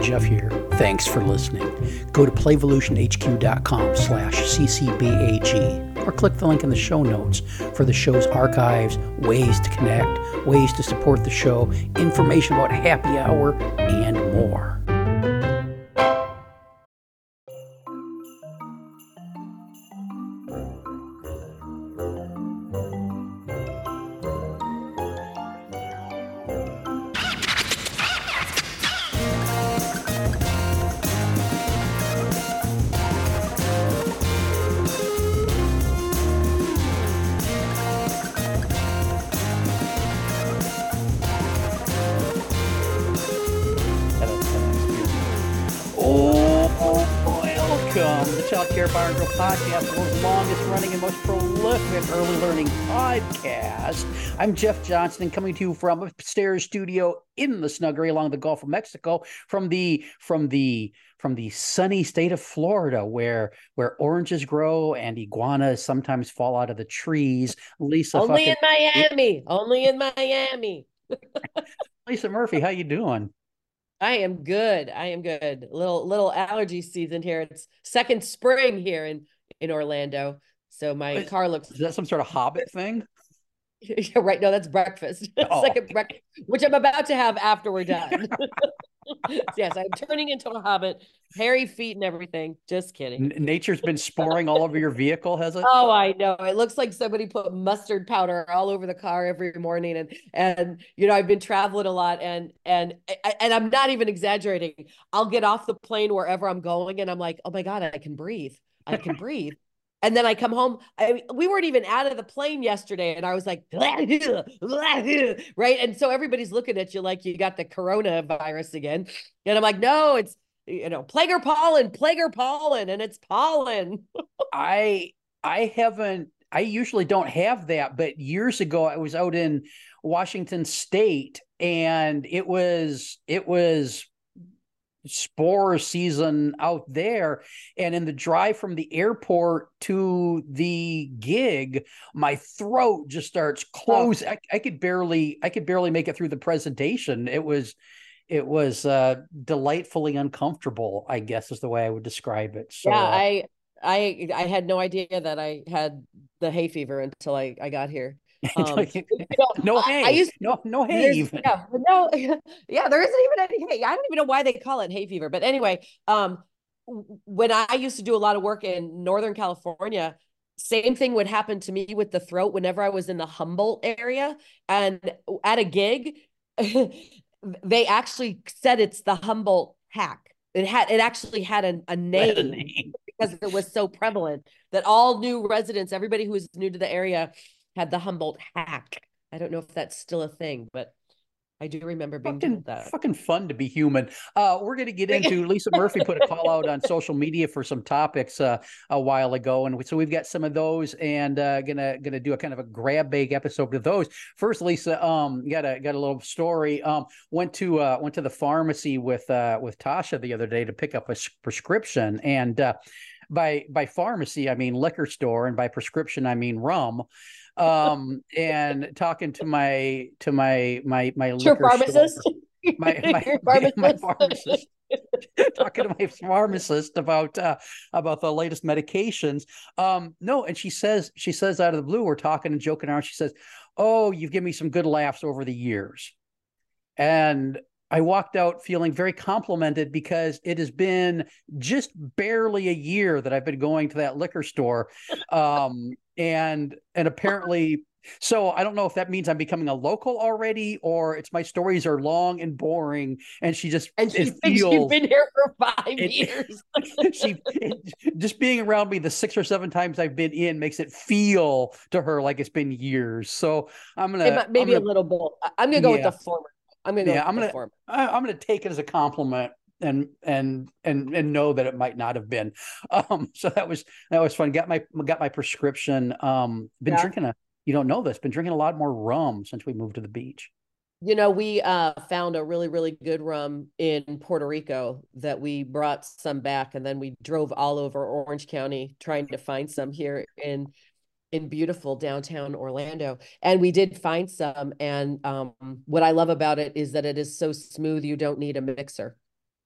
Jeff here. Thanks for listening. Go to playvolution.hq.com/ccbag or click the link in the show notes for the show's archives, ways to connect, ways to support the show, information about happy hour, and more. Bar and Grill Podcast, the world's longest running and most prolific early learning podcast. I'm Jeff Johnston, coming to you from upstairs studio in the snuggery along the Gulf of Mexico, from the sunny state of Florida, where oranges grow and iguanas sometimes fall out of the trees. Lisa, only in Miami. Lisa Murphy, how you doing? I am good. Little allergy season here. It's second spring here in Orlando. So my car looks. Is that some sort of Hobbit thing? Yeah, right. No, that's breakfast. Second breakfast, which I'm about to have after we're done. Yes, I'm turning into a hobbit, hairy feet and everything. Just kidding. Nature's been sporing all over your vehicle, has it? Oh, I know. It looks like somebody put mustard powder all over the car every morning. And I've been traveling a lot, and I'm not even exaggerating. I'll get off the plane wherever I'm going, and I'm like, oh my God, I can breathe. And then I come home. We weren't even out of the plane yesterday, and I was like, right? And so everybody's looking at you like you got the coronavirus again. And I'm like, no, it's plague or pollen, and it's pollen. I usually don't have that, but years ago I was out in Washington State, and it was spore season out there, and in the drive from the airport to the gig, my throat just starts closing. I could barely make it through the presentation. It was delightfully uncomfortable, I guess is the way I would describe it. So yeah, I had no idea that I had the hay fever until I got here. No hay. No hay even. Yeah, no, yeah, there isn't even any hay. I don't even know why they call it hay fever. But anyway, when I used to do a lot of work in Northern California, same thing would happen to me with the throat whenever I was in the Humboldt area and at a gig. They actually said it's the Humboldt hack. It actually had a name because it was so prevalent that all new residents, everybody who was new to the area, had the Humboldt hack. I don't know if that's still a thing, but I do remember being told that. Fucking fun to be human. We're going to get into Lisa Murphy put a call out on social media for some topics a while ago, and so we've got some of those, and gonna do a kind of a grab bag episode of those. First, Lisa, got a little story. Went to the pharmacy with Tasha the other day to pick up a prescription, and by pharmacy I mean liquor store, and by prescription I mean rum. And talking to my liquor pharmacist. Store, my pharmacist, talking to my pharmacist about the latest medications. No, and she says out of the blue, we're talking and joking around. She says, "Oh, you've given me some good laughs over the years," and I walked out feeling very complimented, because it has been just barely a year that I've been going to that liquor store. And apparently, so I don't know if that means I'm becoming a local already, or it's my stories are long and boring, and she thinks she's been here for 5 years. Just being around me the 6 or 7 times I've been in makes it feel to her like it's been years. So a little both. I'm gonna go with the former. I'm gonna take it as a compliment and know that it might not have been. So that was fun. Got my prescription. Drinking you don't know this, been drinking a lot more rum since we moved to the beach. We found a really, really good rum in Puerto Rico that we brought some back, and then we drove all over Orange County trying to find some here in beautiful downtown Orlando. And we did find some. And what I love about it is that it is so smooth. You don't need a mixer.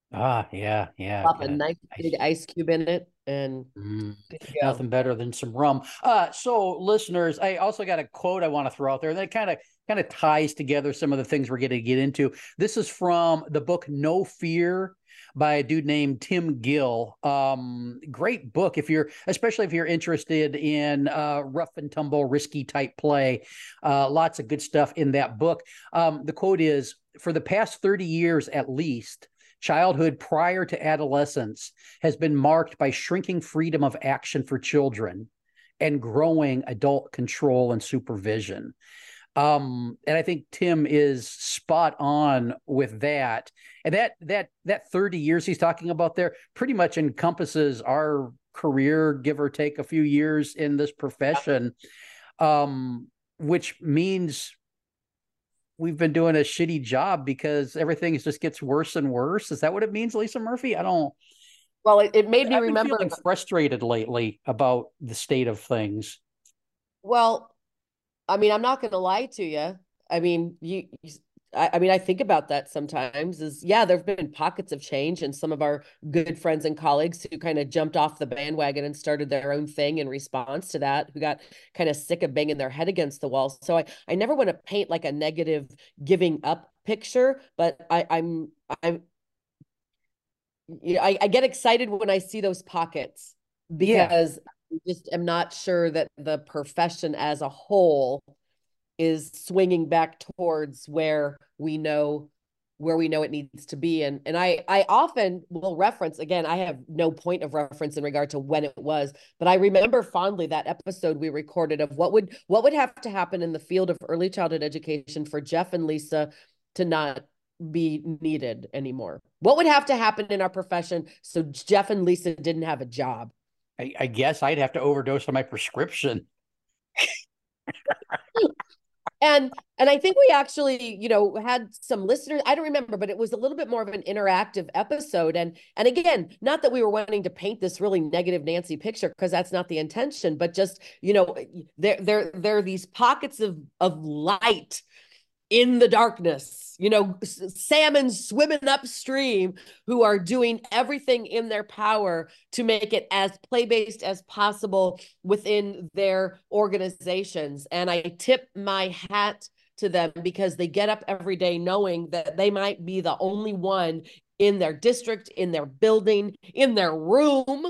Yeah. Pop a nice big ice cube in it, and good to go. Nothing better than some rum. So listeners, I also got a quote I want to throw out there that kind of ties together some of the things we're going to get into. This is from the book No Fear by a dude named Tim Gill. Great book especially if you're interested in rough and tumble, risky type play. Lots of good stuff in that book. The quote is, "For the past 30 years at least, childhood prior to adolescence has been marked by shrinking freedom of action for children and growing adult control and supervision." And I think Tim is spot on with that. And that 30 years he's talking about there pretty much encompasses our career, give or take a few years in this profession, which means we've been doing a shitty job because everything just gets worse and worse. Is that what it means, Lisa Murphy? I don't. Well, it made me I've been remember. feeling frustrated lately about the state of things. Well, I mean, I'm not going to lie to you. I mean, I mean, I think about that sometimes. Yeah, there've been pockets of change, and some of our good friends and colleagues who kind of jumped off the bandwagon and started their own thing in response to that, who got kind of sick of banging their head against the wall. So I never want to paint like a negative giving up picture, but I get excited when I see those pockets, because I just am not sure that the profession as a whole is swinging back towards where we know it needs to be. And I often will reference, again, I have no point of reference in regard to when it was, but I remember fondly that episode we recorded of what would have to happen in the field of early childhood education for Jeff and Lisa to not be needed anymore. What would have to happen in our profession so Jeff and Lisa didn't have a job? I guess I'd have to overdose on my prescription. And I think we actually, had some listeners. I don't remember, but it was a little bit more of an interactive episode. And again, not that we were wanting to paint this really negative Nancy picture, because that's not the intention, but just, there are these pockets of light in the darkness, salmon swimming upstream, who are doing everything in their power to make it as play-based as possible within their organizations. And I tip my hat to them, because they get up every day knowing that they might be the only one in their district, in their building, in their room,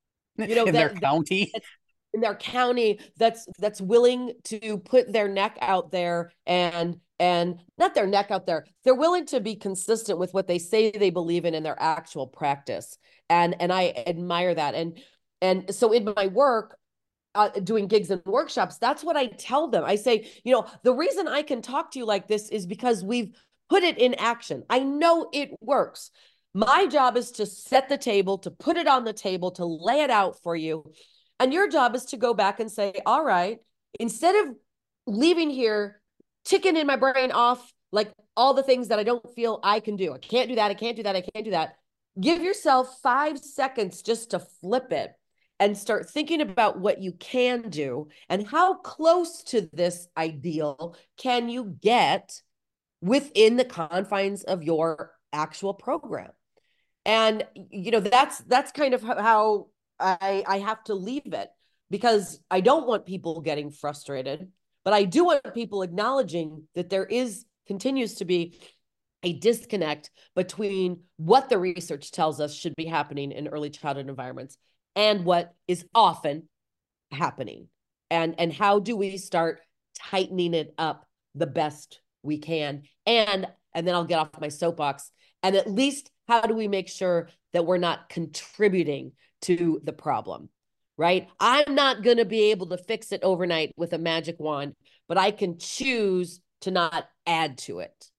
in their county. In their county, that's willing to put their neck out there, and not their neck out there. They're willing to be consistent with what they say they believe in their actual practice. And I admire that. And so in my work, doing gigs and workshops, that's what I tell them. I say, the reason I can talk to you like this is because we've put it in action. I know it works. My job is to set the table, to put it on the table, to lay it out for you. And your job is to go back and say, all right, instead of leaving here ticking in my brain off like all the things that I don't feel I can do. I can't do that. I can't do that. I can't do that. Give yourself 5 seconds just to flip it and start thinking about what you can do and how close to this ideal can you get within the confines of your actual program. And, that's kind of how I have to leave it, because I don't want people getting frustrated, but I do want people acknowledging that there continues to be a disconnect between what the research tells us should be happening in early childhood environments and what is often happening. And how do we start tightening it up the best we can? And then I'll get off my soapbox. And at least, how do we make sure that we're not contributing to the problem, right? I'm not going to be able to fix it overnight with a magic wand, but I can choose to not add to it.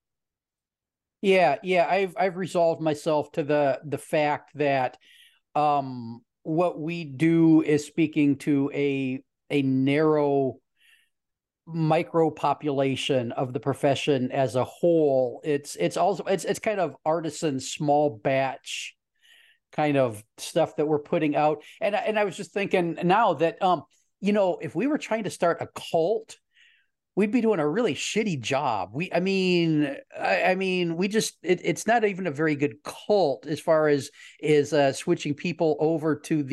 Yeah. I've resolved myself to the fact that what we do is speaking to a narrow micro population of the profession as a whole. It's also it's kind of artisan, small batch kind of stuff that we're putting out. And I was just thinking now that if we were trying to start a cult, we'd be doing a really shitty job. I mean, we just it's not even a very good cult as far as is switching people over to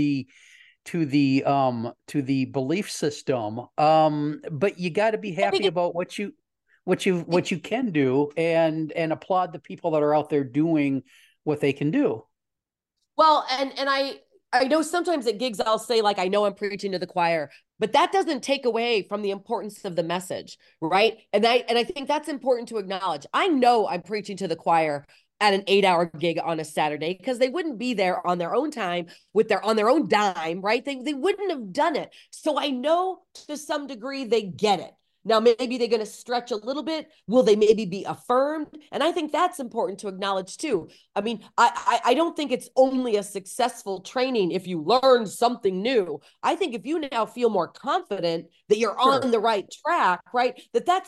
the belief system. But you got to be I think happy about what you can do, and applaud the people that are out there doing what they can do. Well, and I know sometimes at gigs I'll say like I know I'm preaching to the choir, but that doesn't take away from the importance of the message, right? And I think that's important to acknowledge. I know I'm preaching to the choir at an 8-hour gig on a Saturday because they wouldn't be there on their own time with their on their own dime, right? They wouldn't have done it. So I know to some degree they get it. Now, maybe they're going to stretch a little bit. Will they maybe be affirmed? And I think that's important to acknowledge too. I mean, I don't think it's only a successful training if you learn something new. I think if you now feel more confident that you're Sure. on the right track, right,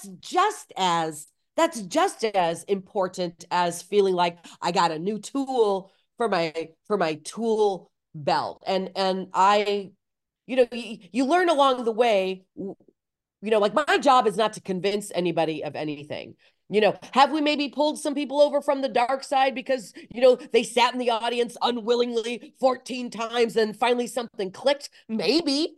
that's just as important as feeling like I got a new tool for my tool belt. And I, you learn along the way. Like my job is not to convince anybody of anything. Have we maybe pulled some people over from the dark side because, they sat in the audience unwillingly 14 times and finally something clicked? Maybe,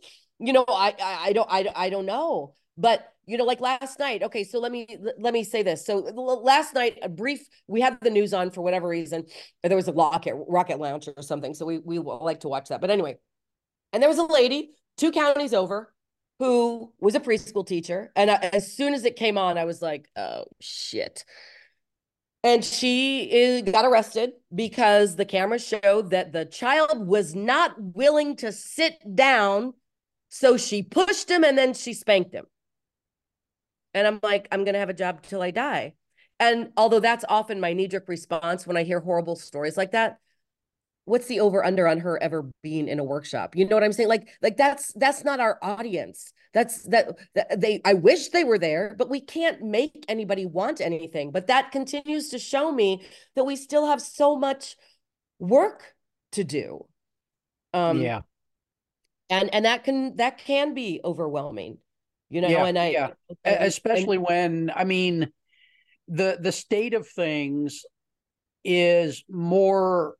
I don't know. But, like last night, okay, so let me say this. So last night, we had the news on for whatever reason. There was a rocket launch or something. So we like to watch that. But anyway, and there was a lady 2 counties over who was a preschool teacher. And as soon as it came on, I was like, oh, shit. And she got arrested because the camera showed that the child was not willing to sit down. So she pushed him and then she spanked him. And I'm like, I'm going to have a job till I die. And although that's often my knee-jerk response when I hear horrible stories like that, what's the over under on her ever being in a workshop? You know what I'm saying? Like that's not our audience. That they I wish they were there, but we can't make anybody want anything. But that continues to show me that we still have so much work to do. Yeah. And that can be overwhelming, Yeah. and I Yeah. Especially when, I mean, the state of things is more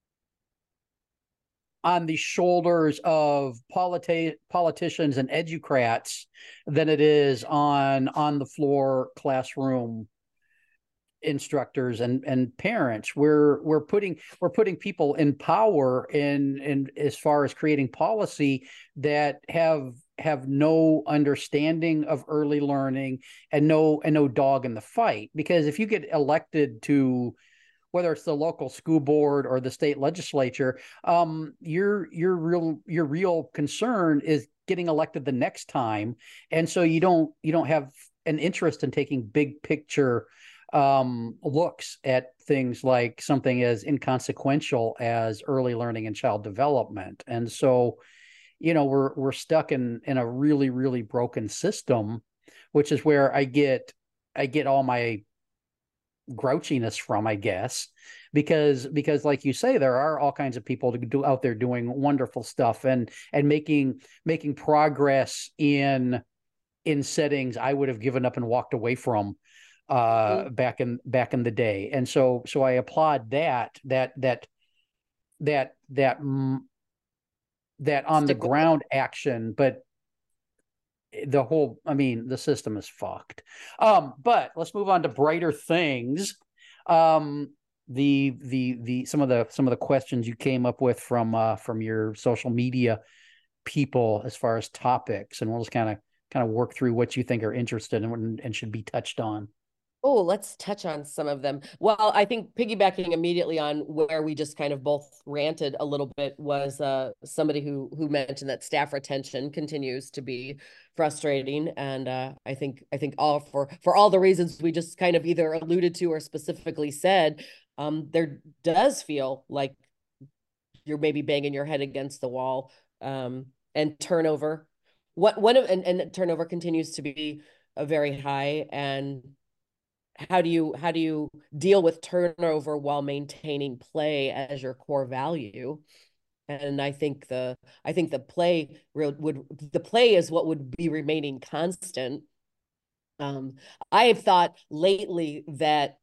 on the shoulders of politicians and educrats than it is on the floor classroom instructors and parents. We're putting people in power in as far as creating policy that have no understanding of early learning and no dog in the fight. Because if you get elected to, whether it's the local school board or the state legislature, your real concern is getting elected the next time, and so you don't have an interest in taking big picture looks at things like something as inconsequential as early learning and child development. And so, we're stuck in a really, really broken system, which is where I get all my grouchiness from, I guess, because like you say, there are all kinds of people to do out there doing wonderful stuff and making progress in settings I would have given up and walked away from back in the day. And so I applaud that on the stick with it. ground action. But the system is fucked. But let's move on to brighter things. The some of the questions you came up with from your social media people as far as topics, and we'll just kind of work through what you think are interested in and should be touched on. Oh, let's touch on some of them. Well, I think piggybacking immediately on where we just kind of both ranted a little bit was somebody who mentioned that staff retention continues to be frustrating, and I think all for all the reasons we just kind of either alluded to or specifically said, there does feel like you're maybe banging your head against the wall, and turnover. And turnover continues to be a very high. And how do you deal with turnover while maintaining play as your core value? And I think the play is what would be remaining constant. Um, I have thought lately that,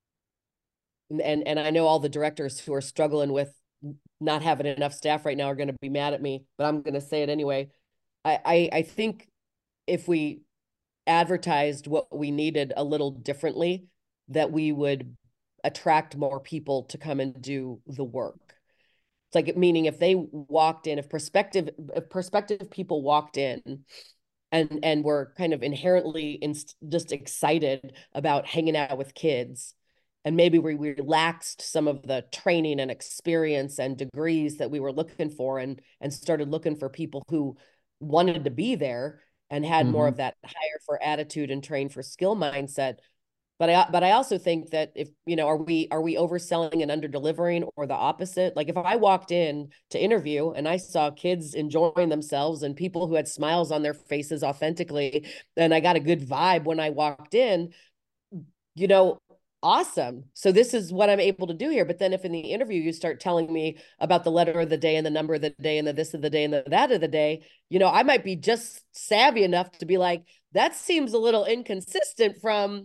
and I know all the directors who are struggling with not having enough staff right now are going to be mad at me, but I'm going to say it anyway. I think if we advertised what we needed a little differently, that we would attract more people to come and do the work. It's like, meaning if they walked in, if prospective people walked in and were kind of inherently just excited about hanging out with kids, and maybe we relaxed some of the training and experience and degrees that we were looking for, and started looking for people who wanted to be there and had more Mm-hmm. of that hire for attitude and train for skill mindset. But I also think that, if are we overselling and under delivering, or the opposite? Like, if I walked in to interview and I saw kids enjoying themselves and people who had smiles on their faces authentically, and I got a good vibe when I walked in, you know, awesome. So this is what I'm able to do here. But then if in the interview you start telling me about the letter of the day and the number of the day and the this of the day and the that of the day, I might be just savvy enough to be like, that seems a little inconsistent from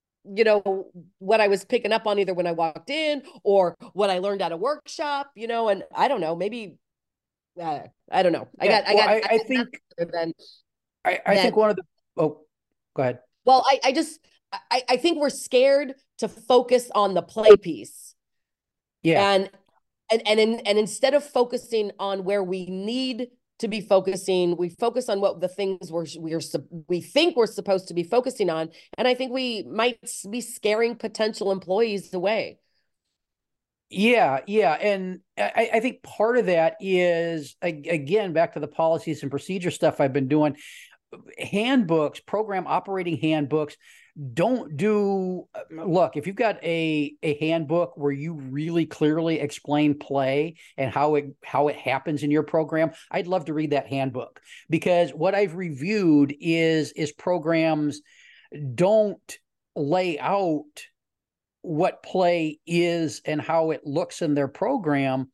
what I was picking up on, either when I walked in or what I learned at a workshop, and I don't know, maybe I don't know. Yeah. Well, I I got think than I think that. one of the oh, go ahead. Well, I think we're scared to focus on the play piece, Yeah. and and instead of focusing on where we need to be focusing, we focus on what the things we think we're supposed to be focusing on, and I think we might be scaring potential employees away. Yeah, yeah. And I think part of that is, again, back to the policies and procedure stuff I've been doing. Handbooks, program operating handbooks, don't do look, if you've got a handbook where you really clearly explain play and how it happens in your program, I'd love to read that handbook, because what I've reviewed is programs don't lay out what play is and how it looks in their program.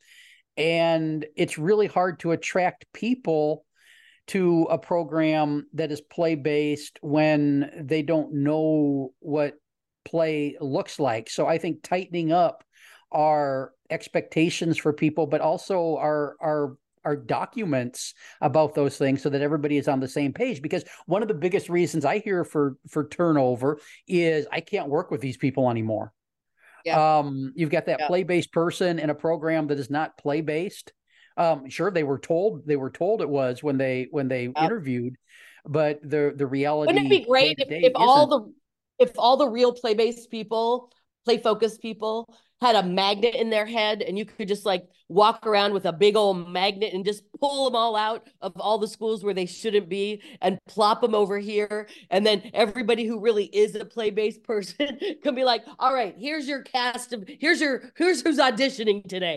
And it's really hard to attract people to a program that is play based when they don't know what play looks like. So I think tightening up our expectations for people, but also our documents about those things, so that everybody is on the same page. Because one of the biggest reasons I hear for turnover is, I can't work with these people anymore. Yeah. You've got that Yeah. play-based person in a program that is not play-based. Sure, they were told it was when they Yeah. interviewed, but the Wouldn't it reality be great day to if, day if all isn't. the if all the real play-based people, play-focused people, had a magnet in their head, and you could just like walk around with a big old magnet and just pull them all out of all the schools where they shouldn't be and plop them over here, and then everybody who really is a play-based person can be like, all right, here's your cast of here's who's auditioning today.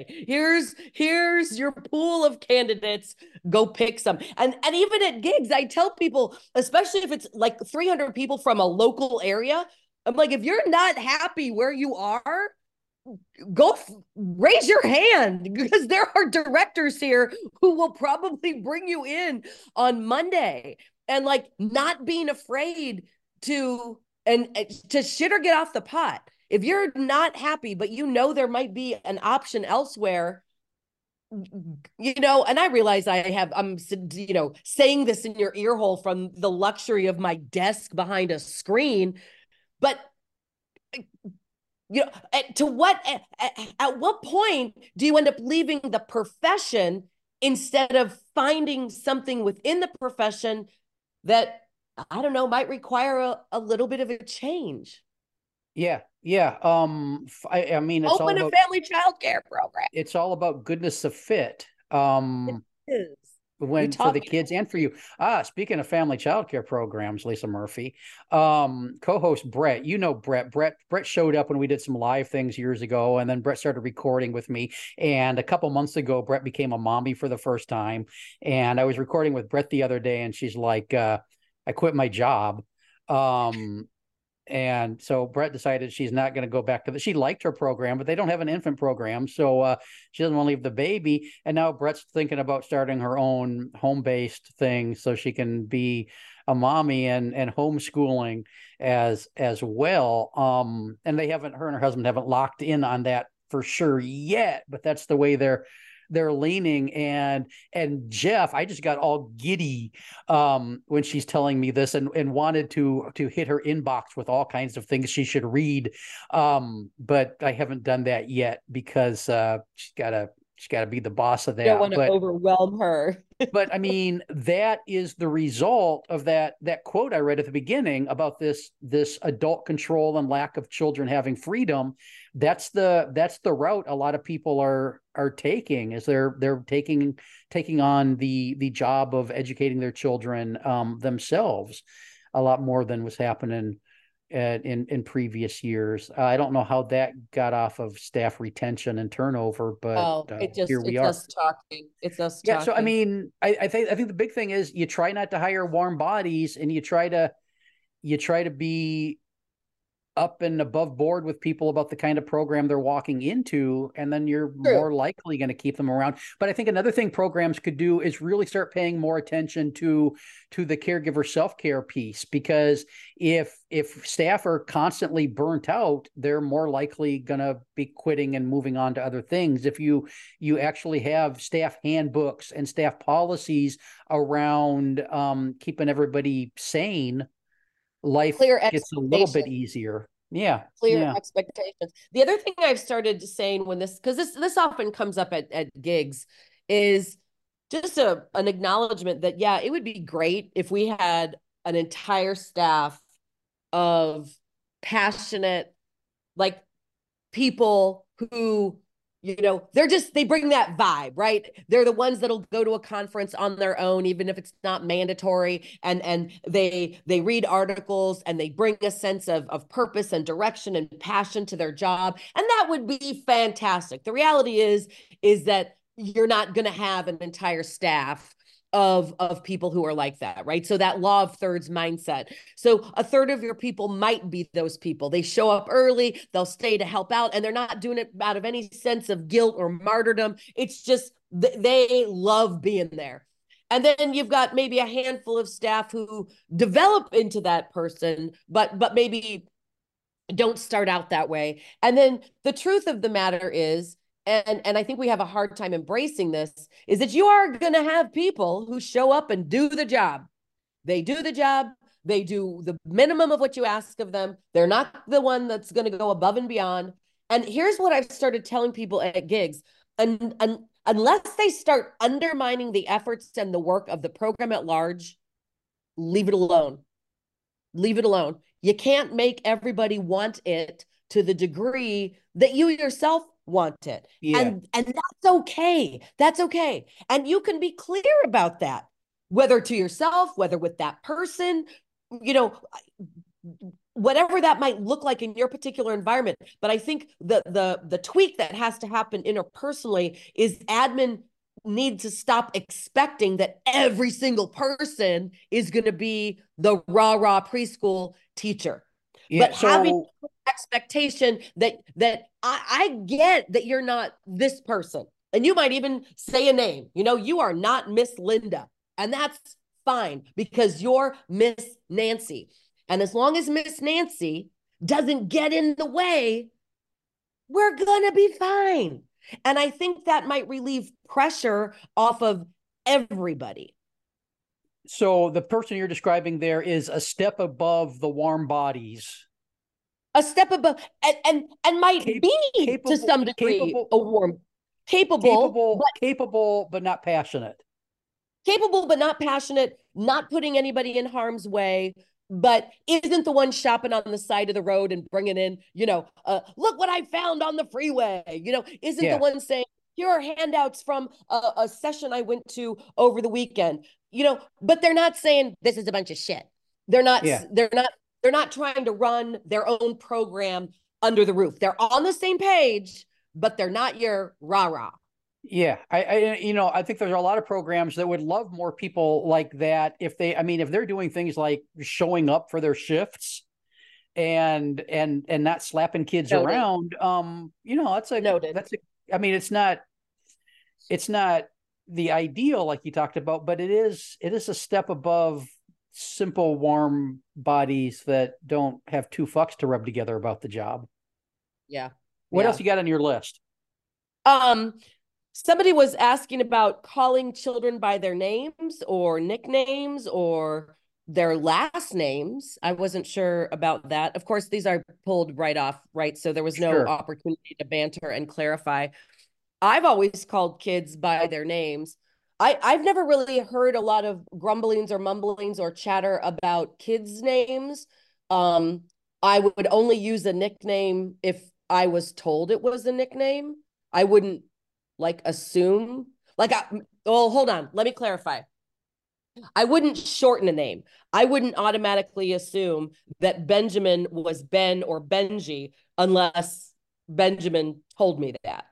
Here's your pool of candidates, go pick some. And even at gigs, I tell people, especially if it's like 300 people from a local area, I'm like, if you're not happy where you are, go raise your hand, because there are directors here who will probably bring you in on Monday. And like, not being afraid to and to shit or get off the pot. If you're not happy, but there might be an option elsewhere, and I realize I'm saying this in your ear hole from the luxury of my desk behind a screen, but at what point do you end up leaving the profession instead of finding something within the profession that, I don't know, might require a little bit of a change? Yeah, yeah. I mean, Open a family child care program. it's all about goodness of fit. It is. You When for taught the me. kids and for you. Speaking of family childcare programs, Lisa Murphy, co-host Brett, Brett showed up when we did some live things years ago, and then Brett started recording with me. And a couple months ago, Brett became a mommy for the first time. And I was recording with Brett the other day, and she's like, I quit my job. And so Brett decided she's not going to go back to she liked her program, but they don't have an infant program. So she doesn't want to leave the baby. And now Brett's thinking about starting her own home-based thing so she can be a mommy and homeschooling as well. And her and her husband haven't locked in on that for sure yet, but that's the way they're leaning. And Jeff, I just got all giddy when she's telling me this, and wanted to hit her inbox with all kinds of things she should read, but I haven't done that yet because she's got to be the boss of that. Don't want to overwhelm her. But I mean, that is the result of that quote I read at the beginning about this adult control and lack of children having freedom. That's the route a lot of people are taking, is they're taking on the job of educating their children themselves a lot more than was happening in previous years. I don't know how that got off of staff retention and turnover, but here we are. It's talking. It's us Yeah. talking. So I mean, I think the big thing is you try not to hire warm bodies, and you try to be up and above board with people about the kind of program they're walking into, and then you're more likely going to keep them around. But I think another thing programs could do is really start paying more attention to the caregiver self-care piece, because if staff are constantly burnt out, they're more likely going to be quitting and moving on to other things. If you actually have staff handbooks and staff policies around keeping everybody sane, life gets a little bit easier. Yeah. Clear expectations. The other thing I've started saying when because this often comes up at gigs, is just an acknowledgement that, yeah, it would be great if we had an entire staff of passionate, like, people who, they bring that vibe, right? They're the ones that'll go to a conference on their own, even if it's not mandatory. And they read articles, and they bring a sense of purpose and direction and passion to their job. And that would be fantastic. The reality is that you're not going to have an entire staff of people who are like that, right? So that law of thirds mindset. So a third of your people might be those people. They show up early, they'll stay to help out, and they're not doing it out of any sense of guilt or martyrdom. It's just they love being there. And then you've got maybe a handful of staff who develop into that person, but maybe don't start out that way. And then the truth of the matter is, and I think we have a hard time embracing this, is that you are going to have people who show up and do the job. They do the job. They do the minimum of what you ask of them. They're not the one that's going to go above and beyond. And here's what I've started telling people at gigs. And unless they start undermining the efforts and the work of the program at large, leave it alone. Leave it alone. You can't make everybody want it to the degree that you yourself want it. Yeah. And that's okay. That's okay. And you can be clear about that, whether to yourself, whether with that person, whatever that might look like in your particular environment. But I think the tweak that has to happen interpersonally is admin need to stop expecting that every single person is going to be the rah preschool teacher. Yeah, but having expectation that I get that you're not this person, and you might even say a name, you are not Miss Linda, and that's fine because you're Miss Nancy. And as long as Miss Nancy doesn't get in the way, we're gonna be fine. And I think that might relieve pressure off of everybody. So the person you're describing there is a step above the warm bodies. A step above, and might be capable, to some degree a warm, capable, but not passionate. Capable but not passionate, not putting anybody in harm's way, but isn't the one shopping on the side of the road and bringing in, look what I found on the freeway, isn't the one saying, here are handouts from a session I went to over the weekend, but they're not saying this is a bunch of shit. They're not trying to run their own program under the roof. They're on the same page, but they're not your rah-rah. Yeah, I think there's a lot of programs that would love more people like that if they're doing things like showing up for their shifts and not slapping kids Noted. around. Noted. That's a, I mean, it's not the ideal like you talked about, but it is a step above simple warm bodies that don't have two fucks to rub together about the job. Yeah. What Yeah. else you got on your list? Um, Somebody was asking about calling children by their names or nicknames or their last names. I wasn't sure about that. Of course, these are pulled right off, right? So there was no Sure. opportunity to banter and clarify. I've always called kids by their names. I've never really heard a lot of grumblings or mumblings or chatter about kids' names. Um, I would only use a nickname if I was told it was a nickname. I wouldn't like assume like well, hold on, let me clarify. I wouldn't shorten a name. I wouldn't automatically assume that Benjamin was Ben or Benji unless Benjamin told me that.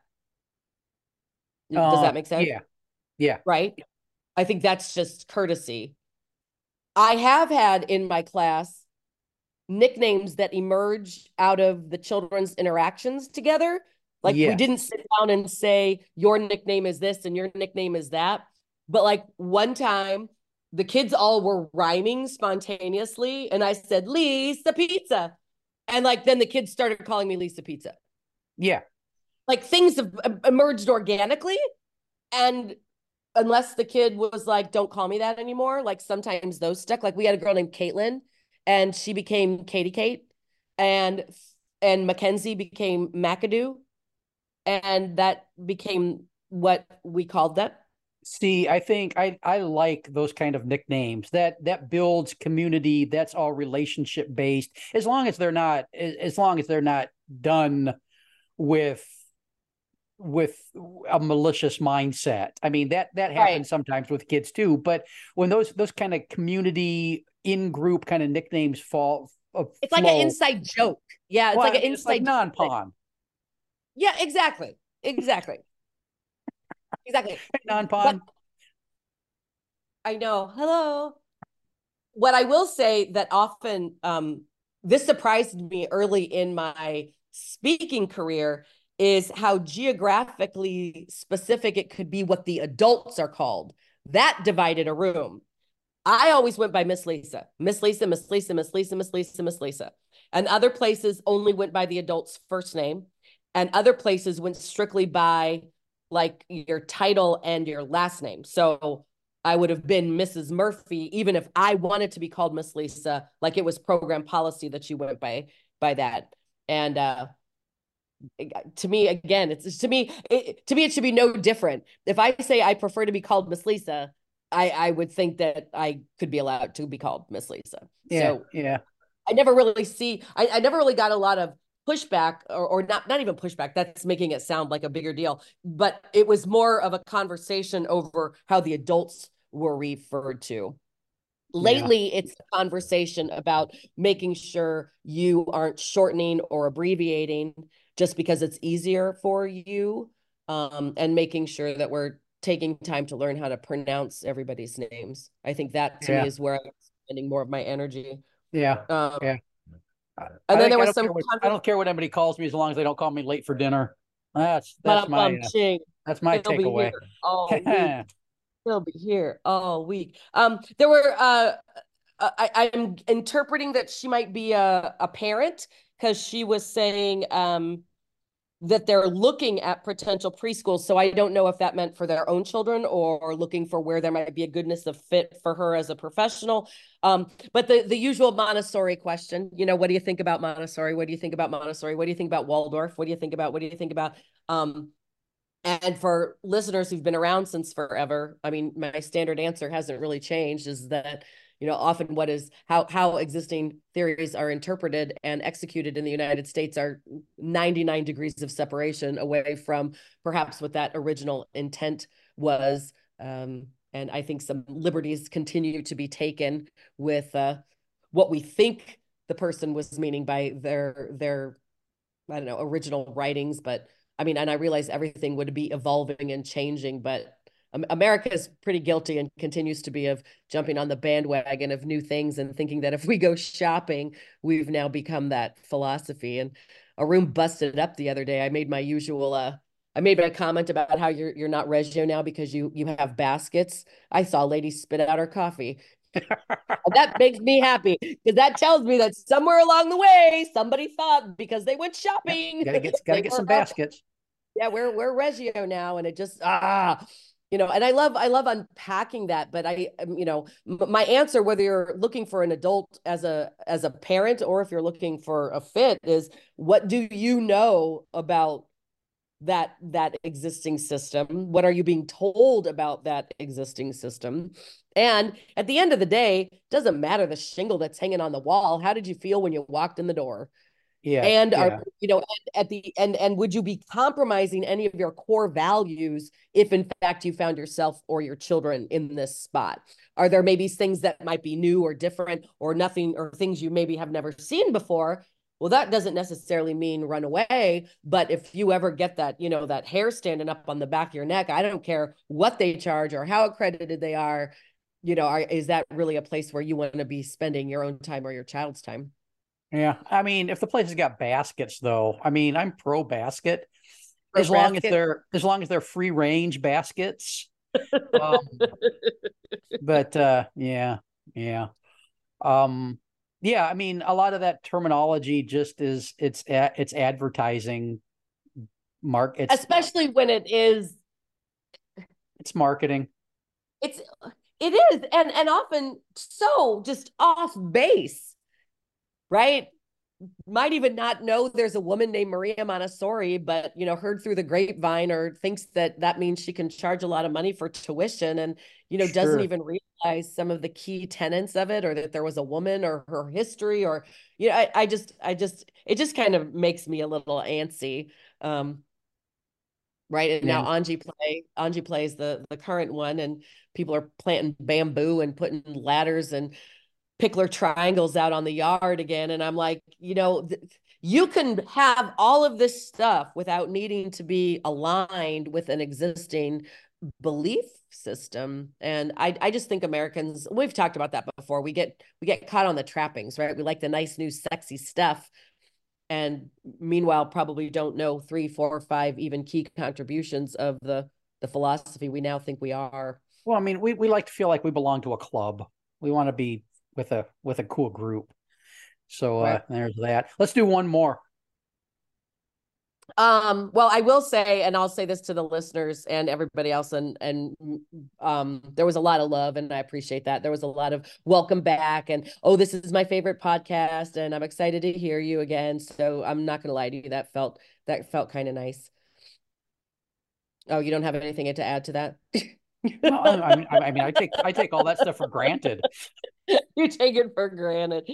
Does that make sense? Yeah. Yeah. Right? I think that's just courtesy. I have had in my class nicknames that emerge out of the children's interactions together. Like we Yes. didn't sit down and say, your nickname is this and your nickname is that. But like one time, the kids all were rhyming spontaneously. And I said, Lisa Pizza. And like then the kids started calling me Lisa Pizza. Yeah. Like things have emerged organically. And unless the kid was like, don't call me that anymore, like sometimes those stuck. Like we had a girl named Caitlin and she became Katie Kate and Mackenzie became McAdoo. And that became what we called that. See, I think I like those kind of nicknames. That builds community. That's all relationship based. As long as they're not done with with a malicious mindset. I mean, that Right. happens sometimes with kids too, but when those kind of community in group kind of nicknames It's like an flow, inside joke. Yeah, it's well, like I an mean, it's like inside joke. non-pon. Yeah, exactly. Exactly. Exactly. But Non-pon. I know. Hello. What I will say that often this surprised me early in my speaking career is how geographically specific it could be what the adults are called. That divided a room. I always went by Miss Lisa, Miss Lisa, Miss Lisa, Miss Lisa, Miss Lisa, Miss Lisa. And other places only went by the adult's first name. And other places went strictly by like your title and your last name. So I would have been Mrs. Murphy, even if I wanted to be called Miss Lisa, like it was program policy that you went by that. And to me, again, it's to me it should be no different. If I say I prefer to be called Miss Lisa, I would think that I could be allowed to be called Miss Lisa. Yeah, So yeah, I never really got a lot of pushback or not even pushback. That's making it sound like a bigger deal, but it was more of a conversation over how the adults were referred to. yeah, Lately, it's a conversation about making sure you aren't shortening or abbreviating just because it's easier for you, and making sure that we're taking time to learn how to pronounce everybody's names. I think that to me yeah, is where I'm spending more of my energy. yeah, Um, yeah. and I then think there was some I don't care what anybody calls me as long as they don't call me late for dinner. ching. That's my He'll be here takeaway. all week. He'll be here all week. There were I'm interpreting that she might be a parent because she was saying that they're looking at potential preschools. So I don't know if that meant for their own children or looking for where there might be a goodness of fit for her as a professional. But the usual Montessori question, you know, what do you think about Montessori? What do you think about Montessori? What do you think about Waldorf? What do you think about? What do you think about? And for listeners who've been around since forever, I mean, my standard answer hasn't really changed, is that, you know, often what is how existing theories are interpreted and executed in the United States are 99 degrees of separation away from perhaps what that original intent was. And I think some liberties continue to be taken with what we think the person was meaning by their I don't know, original writings, but I mean, and I realize everything would be evolving and changing, but America is pretty guilty and continues to be of jumping on the bandwagon of new things and thinking that if we go shopping, we've now become that philosophy. And a room busted up the other day. I made my usual I made my comment about how you're not Reggio now because you have baskets. I saw a lady spit out her coffee. That makes me happy because that tells me that somewhere along the way somebody thought because they went shopping. Gotta get some baskets. Yeah, we're Reggio now, and it just and I love unpacking that. But my answer, whether you're looking for an adult as a parent or if you're looking for a fit, is what do you know about that existing system? What are you being told about that existing system? And at the end of the day, it doesn't matter the shingle that's hanging on the wall. How did you feel when you walked in the door? Yeah. And are at the end, and would you be compromising any of your core values if in fact you found yourself or your children in this spot? Are there maybe things that might be new or different or nothing, or things you maybe have never seen before? Well, that doesn't necessarily mean run away, but if you ever get that, that hair standing up on the back of your neck, I don't care what they charge or how accredited they are, is that really a place where you want to be spending your own time or your child's time? Yeah. I mean, if the place has got baskets though, I mean, I'm pro basket as long as they're free range baskets. Um, but yeah. Yeah, I mean, a lot of that terminology just is it's advertising especially when it's marketing. It is, and often so just off base, right? Might even not know there's a woman named Maria Montessori, but heard through the grapevine or thinks that means she can charge a lot of money for tuition, and doesn't even realize some of the key tenets of it, or that there was a woman or her history, or I just it just kind of makes me a little antsy. Right. And now Angie plays the current one, and people are planting bamboo and putting ladders and pickler triangles out on the yard again. And I'm like, you can have all of this stuff without needing to be aligned with an existing belief system. And I just think Americans, we've talked about that before. We get caught on the trappings, right? We like the nice, new, sexy stuff. And meanwhile, probably don't know 3, 4, 5 even key contributions of the philosophy we now think we are. Well, I mean, we like to feel like we belong to a club. We want to be with a cool group. So right. There's that. Let's do one more. Well, I will say, and I'll say this to the listeners and everybody else, and there was a lot of love, and I appreciate that. There was a lot of welcome back, and this is my favorite podcast, and I'm excited to hear you again. So I'm not going to lie to you, that felt kind of nice. Oh, you don't have anything to add to that? Well, I mean, I take all that stuff for granted. You take it for granted.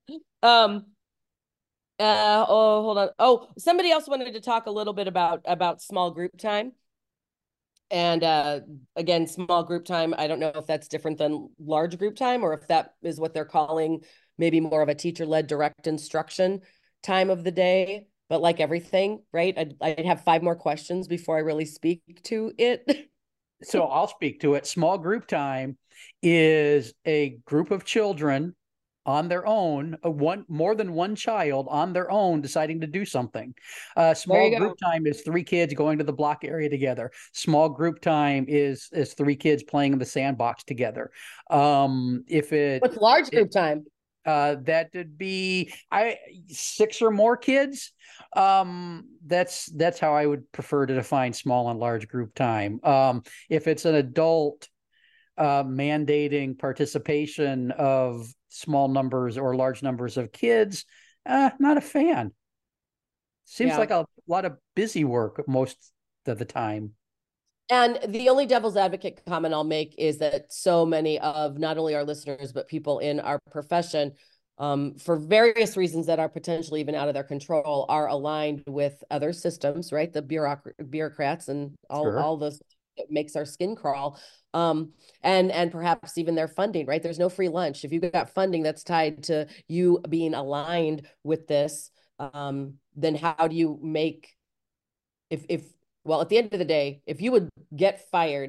Hold on. Oh, somebody else wanted to talk a little bit about small group time. And again, small group time, I don't know if that's different than large group time, or if that is what they're calling maybe more of a teacher-led direct instruction time of the day. But like everything, right? I'd have 5 more questions before I really speak to it. So I'll speak to it. Small group time is a group of children on their own, more than one child on their own deciding to do something. Small group time is 3 kids going to the block area together. Small group time is 3 kids playing in the sandbox together. What's large group time? That would be 6 or more kids. That's how I would prefer to define small and large group time. If it's an adult mandating participation of small numbers or large numbers of kids, not a fan. Seems like a lot of busy work most of the time. And the only devil's advocate comment I'll make is that so many of not only our listeners, but people in our profession, for various reasons that are potentially even out of their control, are aligned with other systems, right? The bureaucrats and all this that makes our skin crawl. And perhaps even their funding, right? There's no free lunch. If you've got funding that's tied to you being aligned with this, then how do you make, well, at the end of the day, if you would get fired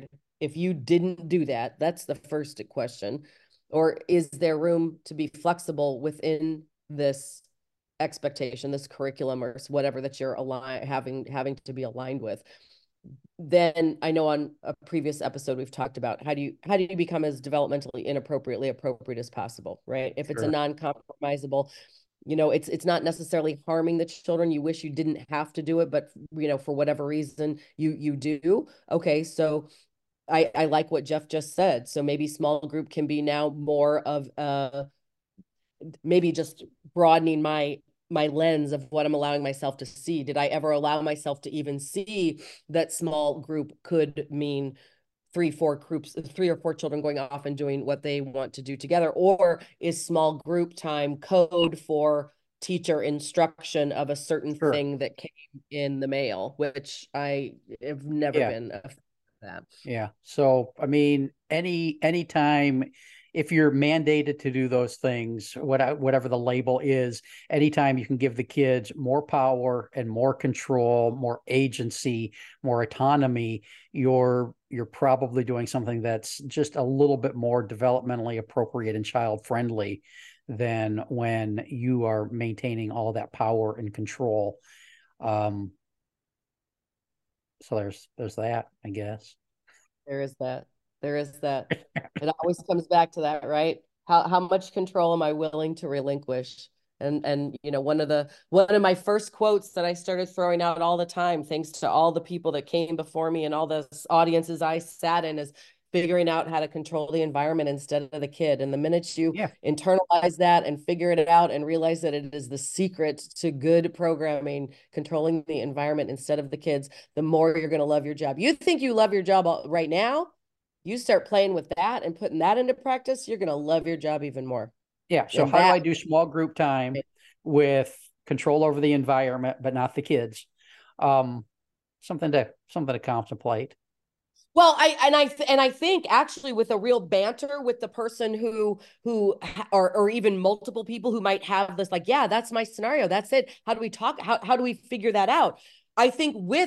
if you didn't do that? That's the first question. Or is there room to be flexible within this expectation, this curriculum, or whatever that you're having to be aligned with? Then I know on a previous episode we've talked about how do you become as developmentally inappropriately appropriate as possible, right? If it's a non-compromisable, it's not necessarily harming the children. You wish you didn't have to do it, but for whatever reason you do. Okay, so I like what Jeff just said. So maybe small group can be now more of maybe just broadening my lens of what I'm allowing myself to see. Did I ever allow myself to even see that small group could mean 3 or 4 children going off and doing what they want to do together? Or is small group time code for teacher instruction of a certain thing that came in the mail, which I have never been a fan of that. Yeah. So, I mean, anytime if you're mandated to do those things, whatever the label is, anytime you can give the kids more power and more control, more agency, more autonomy, you're probably doing something that's just a little bit more developmentally appropriate and child friendly than when you are maintaining all that power and control. So there's that, I guess. There is that. It always comes back to that, right? How much control am I willing to relinquish? And one of my first quotes that I started throwing out all the time, thanks to all the people that came before me and all the audiences I sat in, is figuring out how to control the environment instead of the kid. And the minute you internalize that and figure it out and realize that it is the secret to good programming, controlling the environment instead of the kids, the more you're going to love your job. You think you love your job right now? You start playing with that and putting that into practice, you're going to love your job even more. Yeah. So how do I do small group time with control over the environment, but not the kids? Something to contemplate. Well, I think actually with a real banter with the person who or even multiple people who might have this, like, yeah, that's my scenario. That's it. How do we talk? How do we figure that out? I think with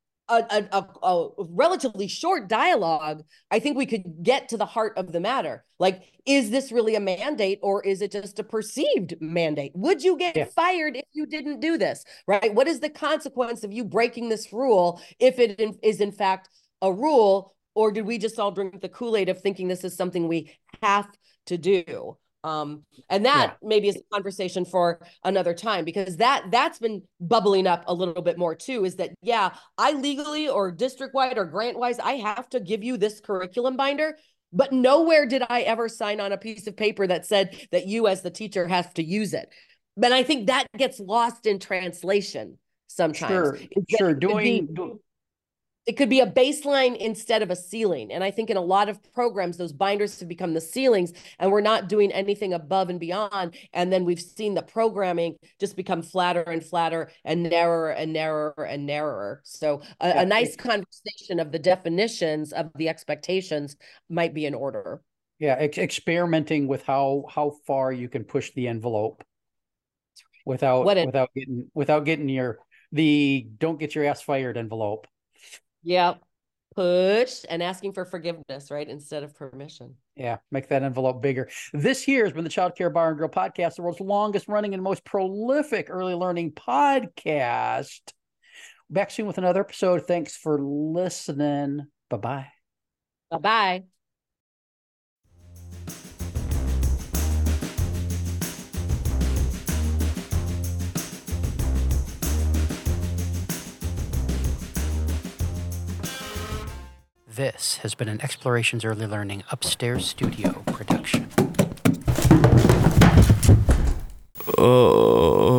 a relatively short dialogue, I think we could get to the heart of the matter. Like, is this really a mandate, or is it just a perceived mandate? Would you get fired if you didn't do this? Right? What is the consequence of you breaking this rule if it is in fact a rule, or did we just all drink the Kool-Aid of thinking this is something we have to do? And that maybe is a conversation for another time, because that's been bubbling up a little bit more too, is that, I legally or district-wide or grant-wise, I have to give you this curriculum binder, but nowhere did I ever sign on a piece of paper that said that you as the teacher have to use it. But I think that gets lost in translation sometimes. Sure. It could be a baseline instead of a ceiling. And I think in a lot of programs, those binders have become the ceilings, and we're not doing anything above and beyond. And then we've seen the programming just become flatter and flatter and narrower and narrower and narrower. So a nice conversation of the definitions of the expectations might be in order. Yeah, experimenting with how far you can push the envelope without getting the don't get your ass fired envelope. Yeah. Push and asking for forgiveness, right? Instead of permission. Yeah. Make that envelope bigger. This year has been the Child Care Bar and Grill podcast, the world's longest running and most prolific early learning podcast. Back soon with another episode. Thanks for listening. Bye-bye. Bye-bye. This has been an Explorations Early Learning Upstairs Studio production. Oh.